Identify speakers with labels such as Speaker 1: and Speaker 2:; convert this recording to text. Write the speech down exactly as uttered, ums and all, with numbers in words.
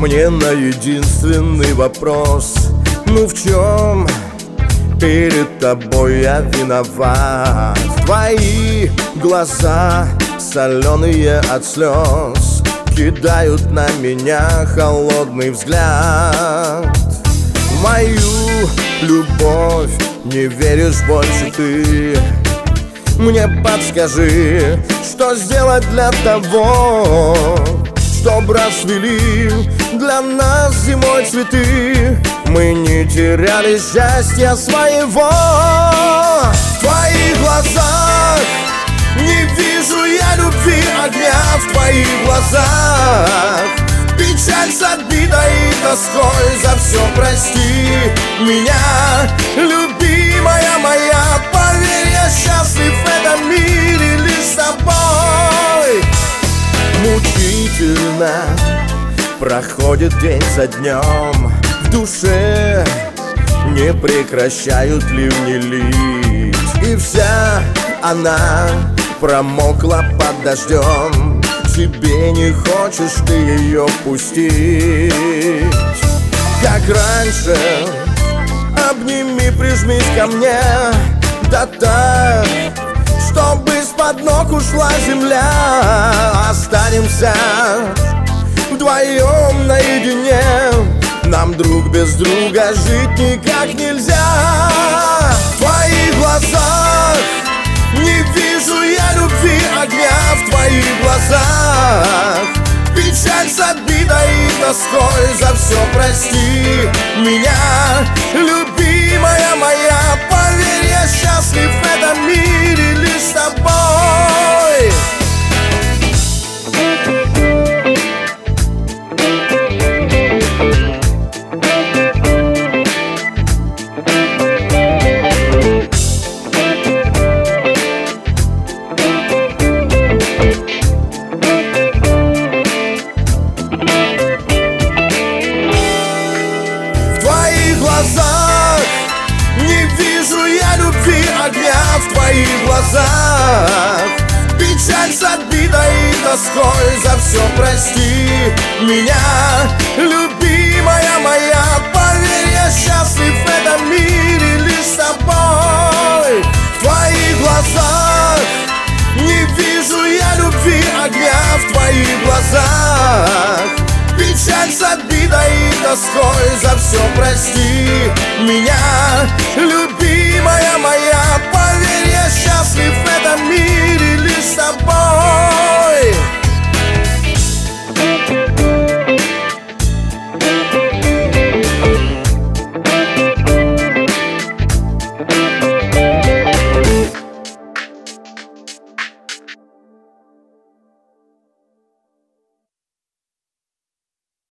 Speaker 1: мне на единственный вопрос: ну в чем перед тобой я виноват? Твои глаза, соленые от слез, кидают на меня холодный взгляд. В мою любовь не веришь больше ты. Мне подскажи, что сделать для того, чтоб расцвели для нас зимой цветы, мы не теряли счастья своего. В твоих глазах не вижу я любви, огня в твоих глазах. Печаль с обидой и тоской, за все прости меня, любимая моя. Поверь, я счастлив в этом мире лишь с тобой. Мучительно проходит день за днем, в душе не прекращают ливни лить, и вся она промокла под дождем. Тебе не хочешь ты ее пустить, как раньше. Обними, прижмись ко мне, да так, чтобы из-под ног ушла земля. Останемся вдвоем наедине, нам друг без друга жить никак нельзя. В твоих глазах не вижу я любви, огня в твоих глазах. Печаль с обидой и тоской, за все прости меня, любимая моя. Поверь, я счастлив в этом мире лишь с тобой. Не вижу я любви, огня в твоих глазах. Печаль с обидой и тоской, за все прости меня, любимая моя. Поверь, я счастлив в этом мире лишь с тобой. В твоих глазах не вижу я любви, огня в твоих глазах. Печаль с обидой и тоской, за все прости меня,